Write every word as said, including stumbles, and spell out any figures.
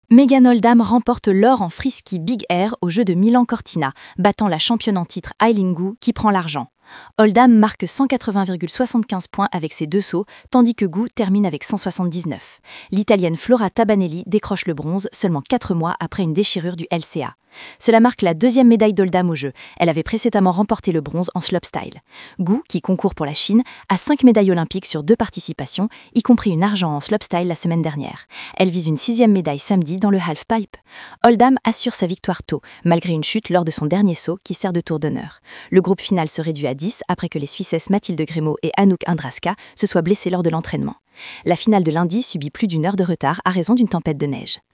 Megan Oldham remporte l'or en frisky Big Air aux Jeux de Milan-Cortina, battant la championne en titre Eileen Gu qui prend l'argent. Oldham marque cent quatre-vingts virgule soixante-quinze points avec ses deux sauts, tandis que Gu termine avec cent soixante-dix-neuf. L'Italienne Flora Tabanelli décroche le bronze seulement quatre mois après une déchirure du L C A. Cela marque la deuxième médaille d'Oldham aux Jeux. Elle avait précédemment remporté le bronze en slopestyle. Gu, qui concourt pour la Chine, a cinq médailles olympiques sur deux participations, y compris une argent en slopestyle la semaine dernière. Elle vise une sixième médaille samedi dans le halfpipe. Oldham assure sa victoire tôt, malgré une chute lors de son dernier saut qui sert de tour d'honneur. Le groupe final se réduit à dix après que les Suissesses Mathilde Grémaud et Anouk Indraska se soient blessées lors de l'entraînement. La finale de lundi subit plus d'une heure de retard à raison d'une tempête de neige.